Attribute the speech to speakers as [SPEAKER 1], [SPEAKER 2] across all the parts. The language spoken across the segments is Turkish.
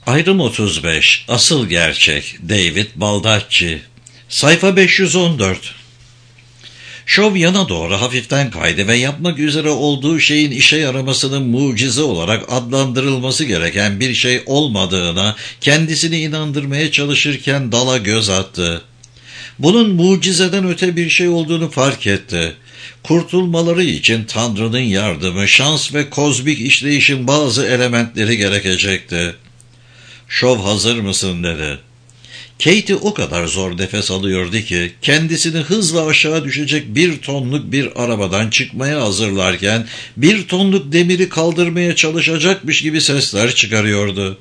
[SPEAKER 1] Ayrım 35. Asıl gerçek. David Baldacci. Sayfa 514. Şov yana doğru hafiften kaydı ve yapmak üzere olduğu şeyin işe yaramasının mucize olarak adlandırılması gereken bir şey olmadığına kendisini inandırmaya çalışırken dala göz attı. Bunun mucizeden öte bir şey olduğunu fark etti. Kurtulmaları için Tanrı'nın yardımı, şans ve kozmik işleyişin bazı elementleri gerekecekti. "Şov, hazır mısın?" dedi. Katie o kadar zor nefes alıyordu ki kendisini hızla aşağı düşecek 1 tonluk bir arabadan çıkmaya hazırlarken 1 tonluk demiri kaldırmaya çalışacakmış gibi sesler çıkarıyordu.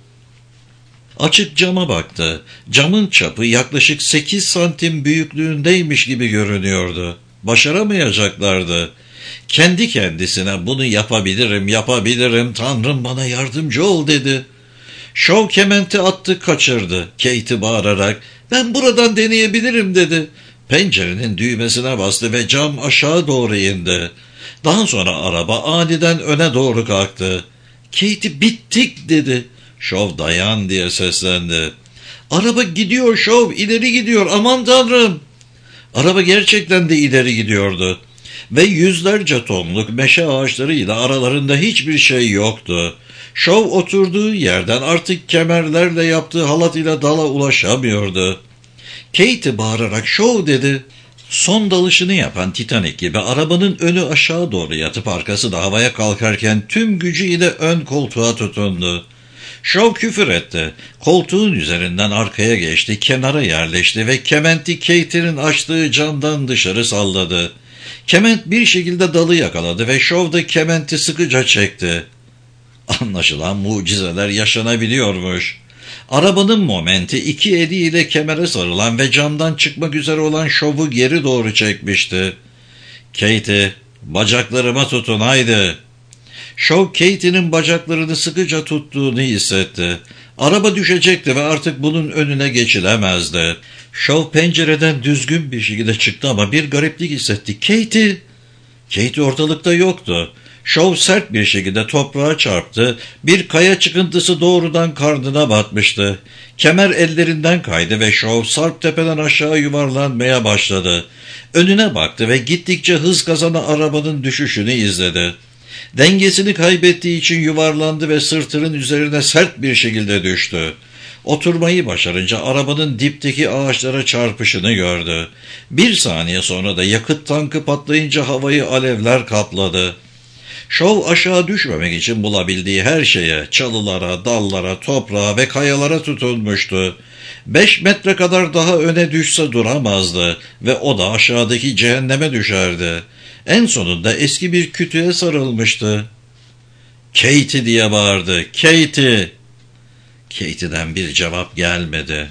[SPEAKER 1] Açık cama baktı. Camın çapı yaklaşık 8 santim büyüklüğündeymiş gibi görünüyordu. Başaramayacaklardı. Kendi kendisine "Bunu yapabilirim, Tanrım bana yardımcı ol" dedi. Şov kementi attı, kaçırdı. Katie bağırarak "Ben buradan deneyebilirim" dedi. Pencerenin düğmesine bastı ve cam aşağı doğru indi. Daha sonra araba aniden öne doğru kalktı. Katie "Bittik" dedi. Şov "Dayan" diye seslendi. "Araba gidiyor Şov, ileri gidiyor, aman Tanrım." Araba gerçekten de ileri gidiyordu. Ve yüzlerce tonluk meşe ağaçlarıyla aralarında hiçbir şey yoktu. Şov oturduğu yerden artık kemerlerle yaptığı halat ile dala ulaşamıyordu. Katie bağırarak "Şov" dedi. Son dalışını yapan Titanic gibi arabanın önü aşağı doğru yatıp arkası da havaya kalkarken tüm gücüyle ön koltuğa tutundu. Şov küfür etti. Koltuğun üzerinden arkaya geçti, kenara yerleşti ve kementi Katie'nin açtığı camdan dışarı salladı. Kement bir şekilde dalı yakaladı ve Şov da kementi sıkıca çekti. Anlaşılan mucizeler yaşanabiliyormuş. Arabanın momenti 2 eliyle kemere sarılan ve camdan çıkmak üzere olan Şov'u geri doğru çekmişti. "Katie, bacaklarıma tutun, haydi." Şov Katie'nin bacaklarını sıkıca tuttuğunu hissetti. Araba düşecekti ve artık bunun önüne geçilemezdi. Şov pencereden düzgün bir şekilde çıktı ama bir gariplik hissetti. "Katie!" Katie ortalıkta yoktu. Şov sert bir şekilde toprağa çarptı. Bir kaya çıkıntısı doğrudan karnına batmıştı. Kemer ellerinden kaydı ve Şov sarp tepeden aşağı yuvarlanmaya başladı. Önüne baktı ve gittikçe hız kazanan arabanın düşüşünü izledi. Dengesini kaybettiği için yuvarlandı ve sırtının üzerine sert bir şekilde düştü. Oturmayı başarınca arabanın dipteki ağaçlara çarpışını gördü. 1 saniye sonra da yakıt tankı patlayınca havayı alevler kapladı. Şov aşağı düşmemek için bulabildiği her şeye, çalılara, dallara, toprağa ve kayalara tutunmuştu. 5 metre kadar daha öne düşse duramazdı ve o da aşağıdaki cehenneme düşerdi. En sonunda eski bir kütüğe sarılmıştı. "Katie!" diye bağırdı. "Katie!" Katie'den bir cevap gelmedi.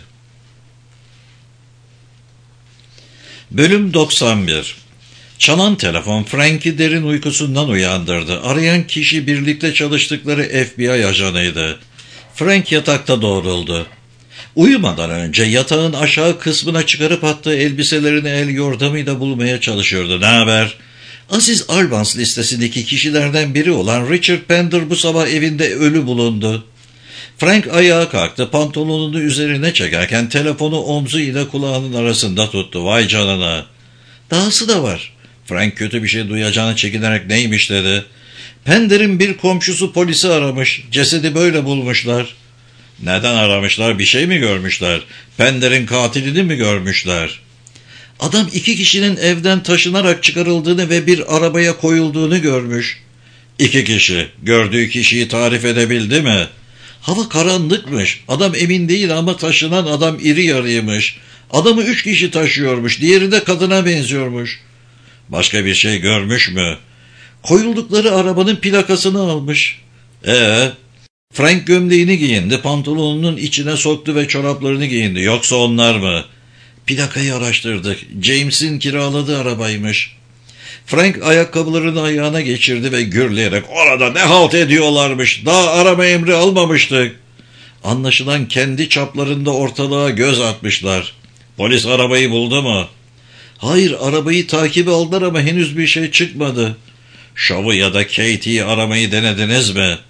[SPEAKER 1] Bölüm 91. Çalan telefon Frank'i derin uykusundan uyandırdı. Arayan kişi birlikte çalıştıkları FBI ajanıydı. Frank yatakta doğruldu. Uyumadan önce yatağın aşağı kısmına çıkarıp attığı elbiselerini el yordamıyla bulmaya çalışıyordu. "Ne haber?" Aziz Albans listesindeki kişilerden biri olan Richard Pender bu sabah evinde ölü bulundu. Frank ayağa kalktı, pantolonunu üzerine çekerken telefonu omzu ile kulağının arasında tuttu. "Vay canına." "Dahası da var." Frank kötü bir şey duyacağını çekinerek "Neymiş?" dedi. "Pender'in bir komşusu polisi aramış. Cesedi böyle bulmuşlar." "Neden aramışlar? Bir şey mi görmüşler? Pender'in katilini mi görmüşler?" "Adam 2 kişinin evden taşınarak çıkarıldığını ve bir arabaya koyulduğunu görmüş." "2 kişi. Gördüğü kişiyi tarif edebildi mi?" "Hava karanlıkmış. Adam emin değil ama taşınan adam iri yarıymış. Adamı 3 kişi taşıyormuş. Diğeri de kadına benziyormuş." "Başka bir şey görmüş mü?" "Koyuldukları arabanın plakasını almış." Frank gömleğini giyindi, pantolonunun içine soktu ve çoraplarını giyindi. "Yoksa onlar mı?" "Plakayı araştırdık. James'in kiraladığı arabaymış." Frank ayakkabılarını ayağına geçirdi ve gürleyerek "Orada ne halt ediyorlarmış? Daha arama emri almamıştık." Anlaşılan kendi çaplarında ortalığa göz atmışlar. "Polis arabayı buldu mu?" "Hayır, arabayı takibe aldılar ama henüz bir şey çıkmadı." "Şov'u ya da Katie'yi aramayı denediniz mi?"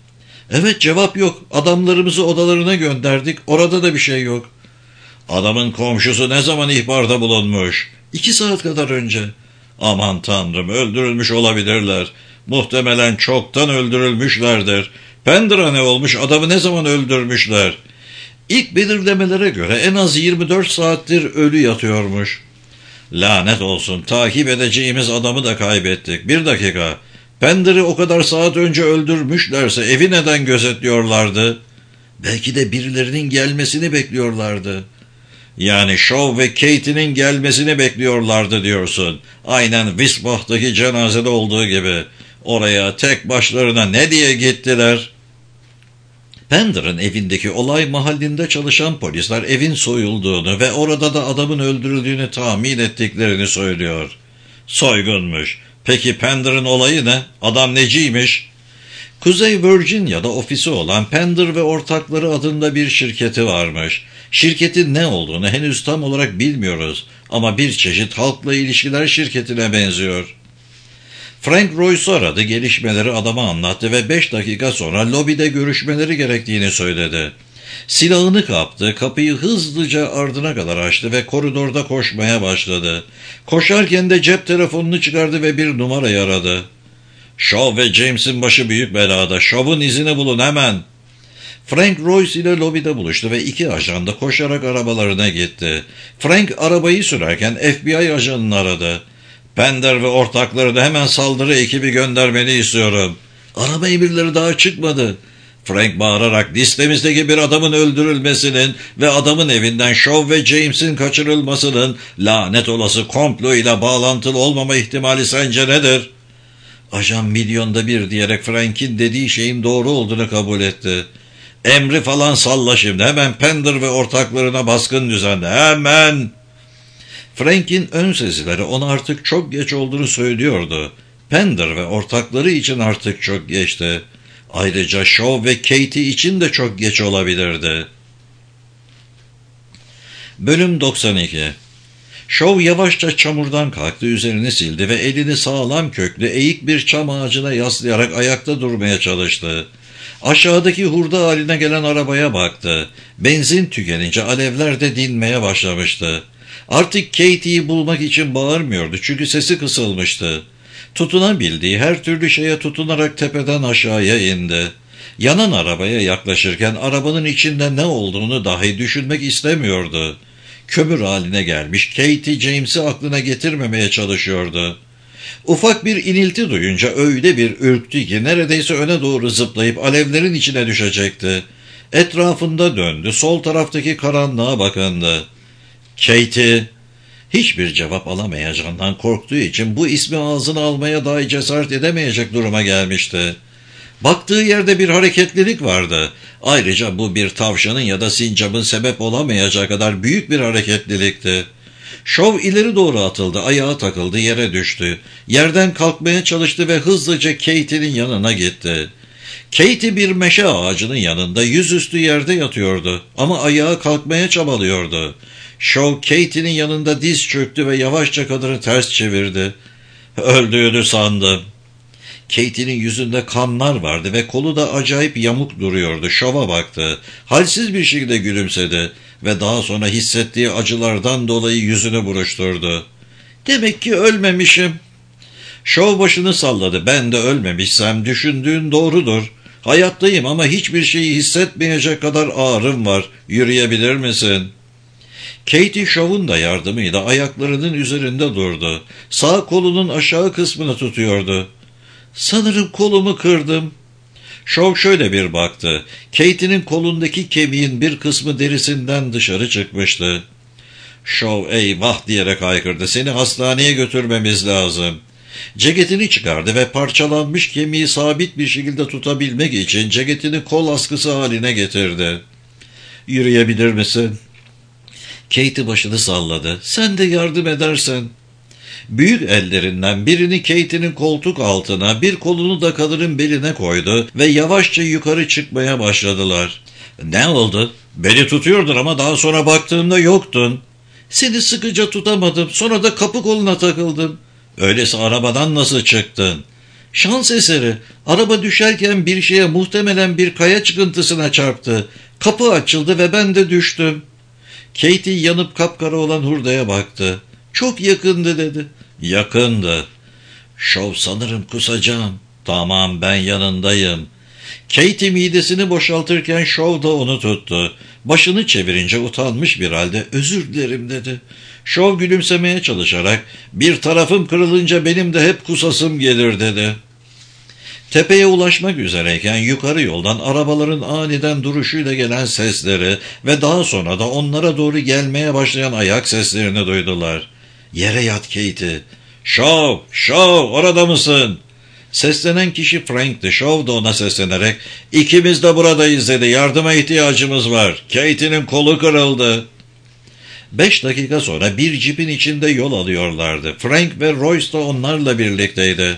[SPEAKER 1] Evet, cevap yok. Adamlarımızı odalarına gönderdik. Orada da bir şey yok. Adamın komşusu ne zaman ihbarda bulunmuş? 2 saat kadar önce. Aman tanrım, öldürülmüş olabilirler. Muhtemelen çoktan öldürülmüşlerdir. Pender'a ne olmuş, adamı ne zaman öldürmüşler? İlk belirlemelere göre en az 24 saattir ölü yatıyormuş. Lanet olsun, takip edeceğimiz adamı da kaybettik. Bir dakika, Pender'i o kadar saat önce öldürmüşlerse evi neden gözetliyorlardı? Belki de birilerinin gelmesini bekliyorlardı. Yani Shaw ve Katie'nin gelmesini bekliyorlardı diyorsun. Aynen Wisbach'taki cenazede olduğu gibi. Oraya tek başlarına ne diye gittiler? Pender'ın evindeki olay mahallinde çalışan polisler evin soyulduğunu ve orada da adamın öldürüldüğünü tahmin ettiklerini söylüyor. Soygunmuş. Peki Pender'ın olayı ne? Adam neciymiş? Kuzey Virginia'da ofisi olan Pender ve Ortakları adında bir şirketi varmış. Şirketin ne olduğunu henüz tam olarak bilmiyoruz ama bir çeşit halkla ilişkiler şirketine benziyor. Frank Royce'u aradı, gelişmeleri adama anlattı ve 5 dakika sonra lobide görüşmeleri gerektiğini söyledi. Silahını kaptı, kapıyı hızlıca ardına kadar açtı ve koridorda koşmaya başladı. Koşarken de cep telefonunu çıkardı ve bir numarayı aradı. Shaw ve James'in başı büyük belada. Shaw'un izini bulun hemen. Frank Royce ile lobide buluştu ve 2 ajan da koşarak arabalarına gitti. Frank arabayı sürerken FBI ajanını aradı. Pender ve ortakları da hemen saldırı ekibi göndermeni istiyorum. Arama emirleri daha çıkmadı. Frank bağırarak listemizdeki bir adamın öldürülmesinin ve adamın evinden Shaw ve James'in kaçırılmasının lanet olası komplo ile bağlantılı olmama ihtimali sence nedir? Ajan milyonda bir diyerek Frank'in dediği şeyin doğru olduğunu kabul etti. Emri falan salla şimdi, hemen Pender ve ortaklarına baskın düzenle, hemen. Frank'in ön sezileri ona artık çok geç olduğunu söylüyordu. Pender ve ortakları için artık çok geçti. Ayrıca Shaw ve Katie için de çok geç olabilirdi. Bölüm 92. Shaw yavaşça çamurdan kalktı, üzerini sildi ve elini sağlam köklü eğik bir çam ağacına yaslayarak ayakta durmaya çalıştı. Aşağıdaki hurda haline gelen arabaya baktı. Benzin tükenince alevler de dinmeye başlamıştı. Artık Katie'yi bulmak için bağırmıyordu çünkü sesi kısılmıştı. Tutunabildiği her türlü şeye tutunarak tepeden aşağıya indi. Yanan arabaya yaklaşırken arabanın içinde ne olduğunu dahi düşünmek istemiyordu. Kömür haline gelmiş Katie James'i aklına getirmemeye çalışıyordu. Ufak bir inilti duyunca öyle bir ürktü ki neredeyse öne doğru zıplayıp alevlerin içine düşecekti. Etrafında döndü, sol taraftaki karanlığa bakındı. Katie! Hiçbir cevap alamayacağından korktuğu için bu ismi ağzına almaya dahi cesaret edemeyecek duruma gelmişti. Baktığı yerde bir hareketlilik vardı. Ayrıca bu bir tavşanın ya da sincapın sebep olamayacağı kadar büyük bir hareketlilikti. Shaw ileri doğru atıldı, ayağa takıldı, yere düştü. Yerden kalkmaya çalıştı ve hızlıca Katie'nin yanına gitti. Katie bir meşe ağacının yanında yüzüstü yerde yatıyordu ama ayağa kalkmaya çabalıyordu. Shaw Katie'nin yanında diz çöktü ve yavaşça kadını ters çevirdi. Öldüğünü sandım. Katie'nin yüzünde kanlar vardı ve kolu da acayip yamuk duruyordu. Shaw'a baktı. Halsiz bir şekilde gülümsedi ve daha sonra hissettiği acılardan dolayı yüzünü buruşturdu. Demek ki ölmemişim. Shaw başını salladı. Ben de ölmemişsem düşündüğün doğrudur. Hayattayım ama hiçbir şeyi hissetmeyecek kadar ağrım var. Yürüyebilir misin? Katie Shaw'un da yardımıyla ayaklarının üzerinde durdu. Sağ kolunun aşağı kısmını tutuyordu. Sanırım kolumu kırdım. Shaw şöyle bir baktı. Katie'nin kolundaki kemiğin bir kısmı derisinden dışarı çıkmıştı. Shaw eyvah diyerek haykırdı. Seni hastaneye götürmemiz lazım. Ceketini çıkardı ve parçalanmış kemiği sabit bir şekilde tutabilmek için ceketini kol askısı haline getirdi. Yürüyebilir misin? Katie başını salladı. Sen de yardım edersen. Büyük ellerinden birini Katie'nin koltuk altına, bir kolunu da kadının beline koydu ve yavaşça yukarı çıkmaya başladılar. Ne oldu? Beni tutuyordun ama daha sonra baktığımda yoktun. Seni sıkıca tutamadım, sonra da kapı koluna takıldım. Öyleyse arabadan nasıl çıktın? Şans eseri. Araba düşerken bir şeye, muhtemelen bir kaya çıkıntısına çarptı. Kapı açıldı ve ben de düştüm. Katie yanıp kapkara olan hurdaya baktı. Çok yakındı dedi. Yakındı. Şov, sanırım kusacağım. Tamam, ben yanındayım. Katie midesini boşaltırken Şov da onu tuttu. Başını çevirince utanmış bir halde özür dilerim dedi. Şov gülümsemeye çalışarak bir tarafım kırılınca benim de hep kusasım gelir dedi. Tepeye ulaşmak üzereyken yukarı yoldan arabaların aniden duruşuyla gelen sesleri ve daha sonra da onlara doğru gelmeye başlayan ayak seslerini duydular. Yere yat Katie. Şov, orada mısın? Seslenen kişi Frank'ti. Şov da ona seslenerek ikimiz de buradayız dedi. Yardıma ihtiyacımız var. Katie'nin kolu kırıldı. 5 dakika sonra bir cipin içinde yol alıyorlardı. Frank ve Royce da onlarla birlikteydi.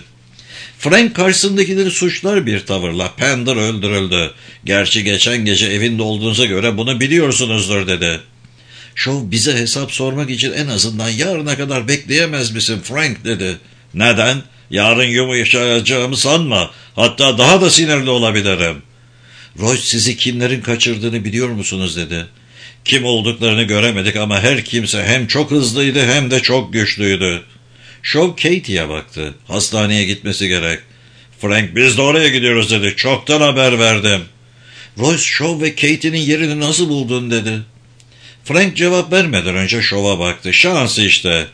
[SPEAKER 1] Frank karşısındakileri suçlar bir tavırla Pender öldürüldü. Gerçi geçen gece evinde olduğunuza göre bunu biliyorsunuzdur dedi. Şov, bize hesap sormak için en azından yarına kadar bekleyemez misin Frank dedi. Neden? Yarın yumuşayacağımı sanma. Hatta daha da sinirli olabilirim. Royce, sizi kimlerin kaçırdığını biliyor musunuz dedi. Kim olduklarını göremedik ama her kimse hem çok hızlıydı hem de çok güçlüydü. Şov Katie'ye baktı. Hastaneye gitmesi gerek. Frank, biz de oraya gidiyoruz dedi. Çoktan haber verdim. Royce, Şov ve Katie'nin yerini nasıl buldun dedi. Frank cevap vermeden önce Şov'a baktı. Şans işte.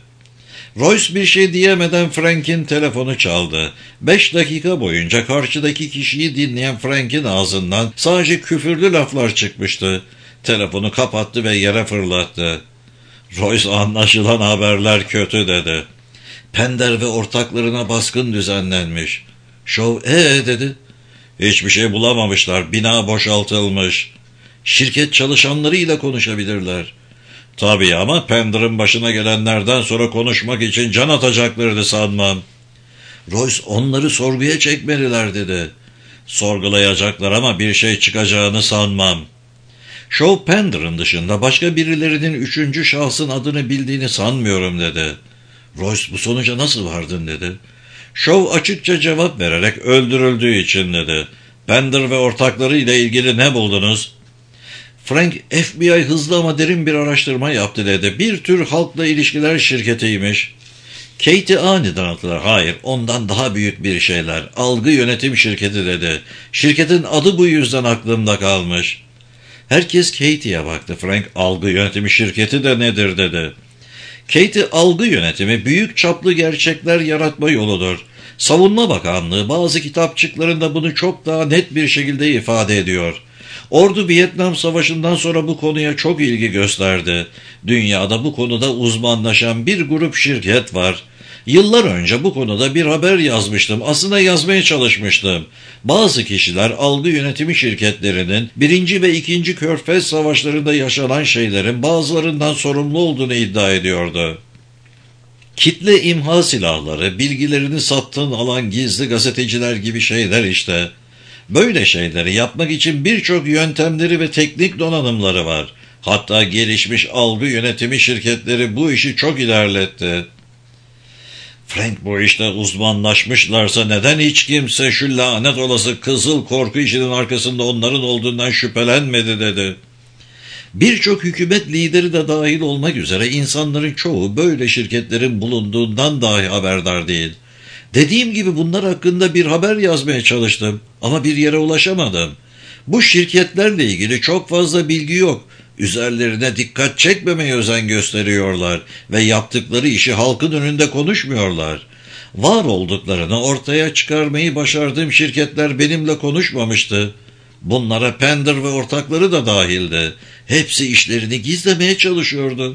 [SPEAKER 1] Royce bir şey diyemeden Frank'in telefonu çaldı. 5 dakika boyunca karşıdaki kişiyi dinleyen Frank'in ağzından sadece küfürlü laflar çıkmıştı. Telefonu kapattı ve yere fırlattı. Royce, anlaşılan haberler kötü dedi. Pender ve ortaklarına baskın düzenlenmiş. Şov, dedi. Hiçbir şey bulamamışlar. Bina boşaltılmış. Şirket çalışanlarıyla konuşabilirler. Tabii ama Pender'ın başına gelenlerden sonra konuşmak için can atacaklardı sanmam. Royce, onları sorguya çekmeliler dedi. Sorgulayacaklar ama bir şey çıkacağını sanmam. Şov, Pender'ın dışında başka birilerinin 3. şahsın adını bildiğini sanmıyorum dedi. Royce, bu sonuca nasıl vardın dedi. Şov açıkça cevap vererek öldürüldüğü için dedi. Pender ve ortakları ile ilgili ne buldunuz? Frank, FBI hızlı ama derin bir araştırma yaptı dedi. Bir tür halkla ilişkiler şirketiymiş. Katie aniden attılar. Hayır, ondan daha büyük bir şeyler. Algı yönetim şirketi dedi. Şirketin adı bu yüzden aklımda kalmış. Herkes Katie'ye baktı. Frank, algı yönetimi şirketi de nedir dedi. Katie, algı yönetimi büyük çaplı gerçekler yaratma yoludur. Savunma Bakanlığı bazı kitapçıklarında bunu çok daha net bir şekilde ifade ediyor. Ordu Vietnam Savaşı'ndan sonra bu konuya çok ilgi gösterdi. Dünyada bu konuda uzmanlaşan bir grup şirket var. Yıllar önce bu konuda bir haber yazmıştım. Aslında yazmaya çalışmıştım. Bazı kişiler algı yönetimi şirketlerinin 1. ve 2. Körfez Savaşları'nda yaşanan şeylerin bazılarından sorumlu olduğunu iddia ediyordu. Kitle imha silahları, bilgilerini sattığın alan gizli gazeteciler gibi şeyler işte. Böyle şeyleri yapmak için birçok yöntemleri ve teknik donanımları var. Hatta gelişmiş algı yönetimi şirketleri bu işi çok ilerletti. Frank, bu işte uzmanlaşmışlarsa neden hiç kimse şu lanet olası kızıl korku işinin arkasında onların olduğundan şüphelenmedi dedi. Birçok hükümet lideri de dahil olmak üzere insanların çoğu böyle şirketlerin bulunduğundan dahi haberdar değil. Dediğim gibi bunlar hakkında bir haber yazmaya çalıştım ama bir yere ulaşamadım. Bu şirketlerle ilgili çok fazla bilgi yok. Üzerlerine dikkat çekmemeye özen gösteriyorlar ve yaptıkları işi halkın önünde konuşmuyorlar. Var olduklarını ortaya çıkarmayı başardığım şirketler benimle konuşmamıştı. Bunlara Pender ve ortakları da dahildi. Hepsi işlerini gizlemeye çalışıyordu.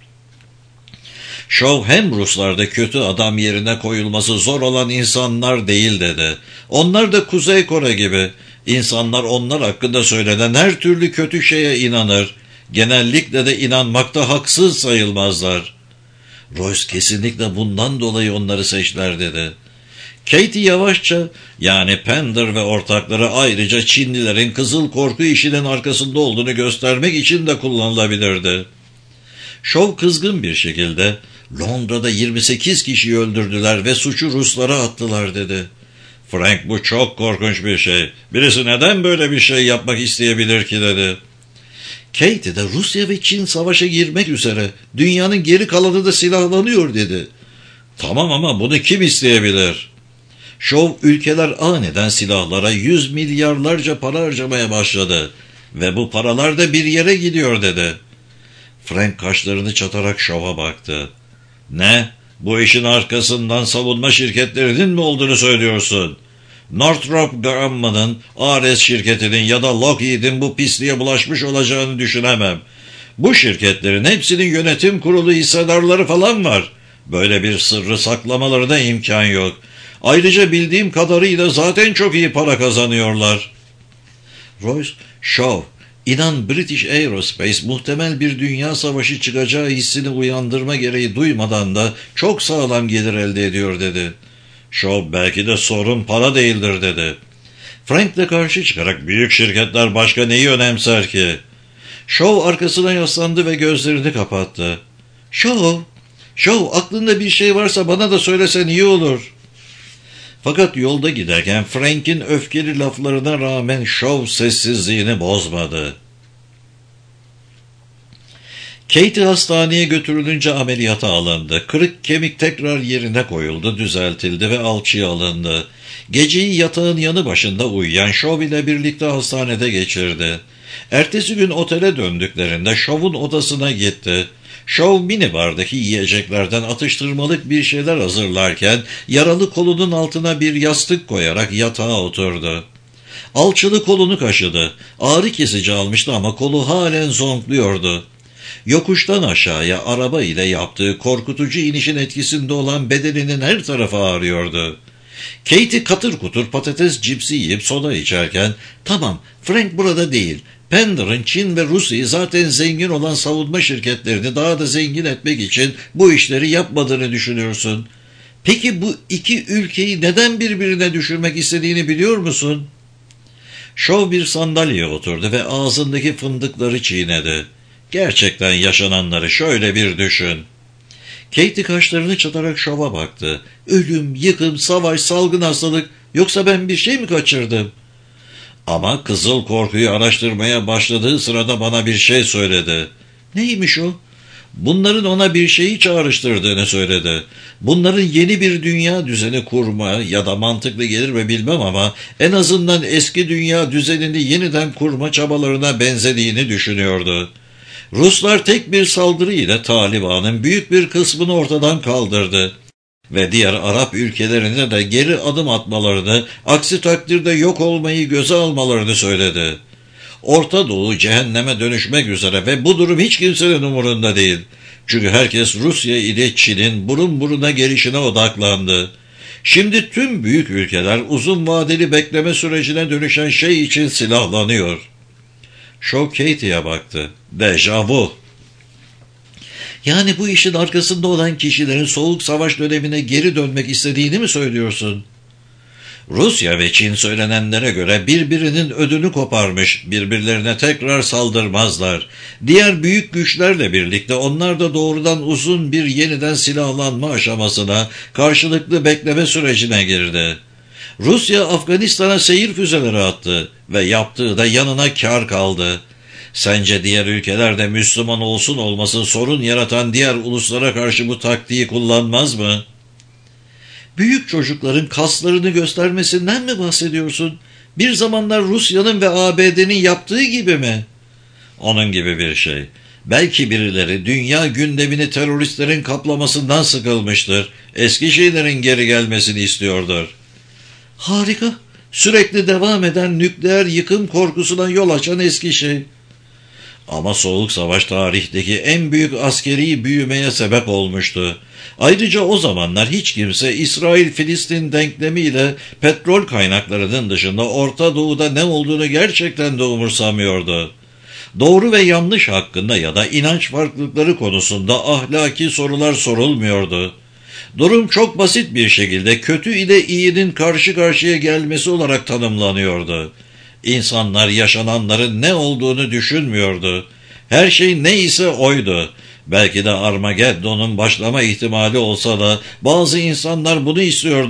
[SPEAKER 1] Şov, hem Ruslarda kötü adam yerine koyulması zor olan insanlar değil dedi. Onlar da Kuzey Kore gibi. İnsanlar onlar hakkında söylenen her türlü kötü şeye inanır. Genellikle de inanmakta haksız sayılmazlar. Royce, kesinlikle bundan dolayı onları seçtiler dedi. Katie yavaşça, yani Pender ve ortakları ayrıca Çinlilerin kızıl korku işinin arkasında olduğunu göstermek için de kullanılabilirdi. Şov kızgın bir şekilde, Londra'da 28 kişiyi öldürdüler ve suçu Ruslara attılar dedi. Frank, bu çok korkunç bir şey. Birisi neden böyle bir şey yapmak isteyebilir ki dedi. Katie de Rusya ve Çin savaşa girmek üzere. Dünyanın geri kalanı da silahlanıyor dedi. Tamam ama bunu kim isteyebilir? Şov ülkeler aniden silahlara 100 milyarlarca para harcamaya başladı. Ve bu paralar da bir yere gidiyor dedi. Frank kaşlarını çatarak Şov'a baktı. Ne? Bu işin arkasından savunma şirketlerinin mi olduğunu söylüyorsun? Northrop Grumman'ın, Ares şirketinin ya da Lockheed'in bu pisliğe bulaşmış olacağını düşünemem. Bu şirketlerin hepsinin yönetim kurulu hissedarları falan var. Böyle bir sırrı saklamalarına imkan yok. Ayrıca bildiğim kadarıyla zaten çok iyi para kazanıyorlar. Royce, Shaw, inan British Aerospace muhtemel bir dünya savaşı çıkacağı hissini uyandırma gereği duymadan da çok sağlam gelir elde ediyor dedi. Shaw, belki de sorun para değildir dedi. Frank de karşı çıkarak büyük şirketler başka neyi önemser ki? Shaw arkasına yaslandı ve gözlerini kapattı. Shaw, aklında bir şey varsa bana da söylesen iyi olur. Fakat yolda giderken Frank'in öfkeli laflarına rağmen Shaw sessizliğini bozmadı. Katie hastaneye götürülünce ameliyata alındı. Kırık kemik tekrar yerine koyuldu, düzeltildi ve alçıya alındı. Geceyi yatağın yanı başında uyuyan Shaw ile birlikte hastanede geçirdi. Ertesi gün otele döndüklerinde Shaw'un odasına gitti. Shaw minibardaki yiyeceklerden atıştırmalık bir şeyler hazırlarken yaralı kolunun altına bir yastık koyarak yatağa oturdu. Alçılı kolunu kaşıdı. Ağrı kesici almıştı ama kolu halen zonkluyordu. Yokuştan aşağıya araba ile yaptığı korkutucu inişin etkisinde olan bedeninin her tarafı ağrıyordu. Katie katır kutur patates cipsi yiyip soda içerken, "Tamam, Frank burada değil. Pender'ın Çin ve Rusya'yı zaten zengin olan savunma şirketlerini daha da zengin etmek için bu işleri yapmadığını düşünüyorsun. Peki bu iki ülkeyi neden birbirine düşürmek istediğini biliyor musun?" Shaw bir sandalyeye oturdu ve ağzındaki fındıkları çiğnedi. "Gerçekten yaşananları şöyle bir düşün." Katie kaşlarını çatarak Shaw'a baktı. "Ölüm, yıkım, savaş, salgın hastalık, yoksa ben bir şey mi kaçırdım?" Ama Kızıl Korku'yu araştırmaya başladığı sırada bana bir şey söyledi. "Neymiş o?" "Bunların ona bir şeyi çağrıştırdığını söyledi. Bunların yeni bir dünya düzeni kurma ya da mantıklı gelir mi bilmem ama en azından eski dünya düzenini yeniden kurma çabalarına benzediğini düşünüyordu. Ruslar tek bir saldırı ile Taliban'ın büyük bir kısmını ortadan kaldırdı ve diğer Arap ülkelerine de geri adım atmalarını, aksi takdirde yok olmayı göze almalarını söyledi. Orta Doğu cehenneme dönüşmek üzere ve bu durum hiç kimsenin umurunda değil. Çünkü herkes Rusya ile Çin'in burun buruna gelişine odaklandı. Şimdi tüm büyük ülkeler uzun vadeli bekleme sürecine dönüşen şey için silahlanıyor. Shaw Katie'ye baktı. Deja vu. "Yani bu işin arkasında olan kişilerin Soğuk Savaş dönemine geri dönmek istediğini mi söylüyorsun?" "Rusya ve Çin söylenenlere göre birbirinin ödünü koparmış, birbirlerine tekrar saldırmazlar. Diğer büyük güçlerle birlikte onlar da doğrudan uzun bir yeniden silahlanma aşamasına, karşılıklı bekleme sürecine girdi. Rusya Afganistan'a seyir füzeleri attı ve yaptığı da yanına kar kaldı. Sence diğer ülkeler de Müslüman olsun olmasın sorun yaratan diğer uluslara karşı bu taktiği kullanmaz mı?" "Büyük çocukların kaslarını göstermesinden mi bahsediyorsun? Bir zamanlar Rusya'nın ve ABD'nin yaptığı gibi mi?" "Onun gibi bir şey. Belki birileri dünya gündemini teröristlerin kaplamasından sıkılmıştır. Eski şeylerin geri gelmesini istiyordur." "Harika. Sürekli devam eden nükleer yıkım korkusuna yol açan eski şey." Ama Soğuk Savaş tarihteki en büyük askeri büyümeye sebep olmuştu. Ayrıca o zamanlar hiç kimse İsrail-Filistin denklemiyle petrol kaynaklarının dışında Orta Doğu'da ne olduğunu gerçekten de umursamıyordu. Doğru ve yanlış hakkında ya da inanç farklılıkları konusunda ahlaki sorular sorulmuyordu. Durum çok basit bir şekilde kötü ile iyinin karşı karşıya gelmesi olarak tanımlanıyordu. İnsanlar yaşananların ne olduğunu düşünmüyordu. Her şey neyse oydu. Belki de Armageddon'un başlama ihtimali olsa da bazı insanlar bunu istiyordur.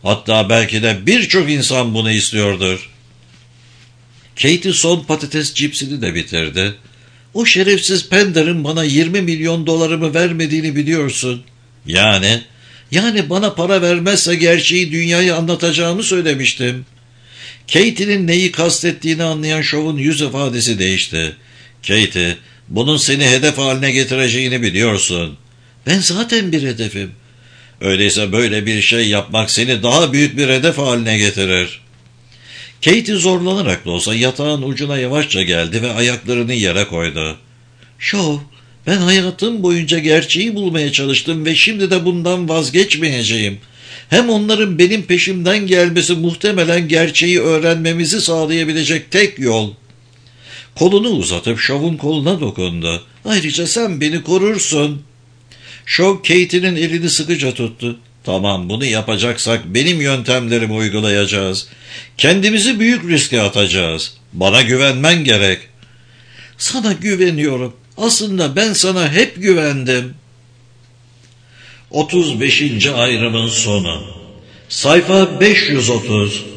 [SPEAKER 1] Hatta belki de birçok insan bunu istiyordur. Katie son patates cipsini de bitirdi. O şerefsiz Pender'ın bana 20 milyon dolarımı vermediğini biliyorsun. Yani bana para vermezse gerçeği dünyaya anlatacağımı söylemiştim. Katie'nin neyi kastettiğini anlayan Shaw'un yüz ifadesi değişti. Katie, bunun seni hedef haline getireceğini biliyorsun. Ben zaten bir hedefim. Öyleyse böyle bir şey yapmak seni daha büyük bir hedef haline getirir. Katie zorlanarak da olsa yatağın ucuna yavaşça geldi ve ayaklarını yere koydu. Shaw, ben hayatım boyunca gerçeği bulmaya çalıştım ve şimdi de bundan vazgeçmeyeceğim. Hem onların benim peşimden gelmesi muhtemelen gerçeği öğrenmemizi sağlayabilecek tek yol. Kolunu uzatıp Shaw'un koluna dokundu. Ayrıca sen beni korursun. Shaw Katie'nin elini sıkıca tuttu. Tamam, bunu yapacaksak benim yöntemlerimi uygulayacağız. Kendimizi büyük riske atacağız. Bana güvenmen gerek. Sana güveniyorum. Aslında ben sana hep güvendim. 35. ayrımın sonu. Sayfa 530.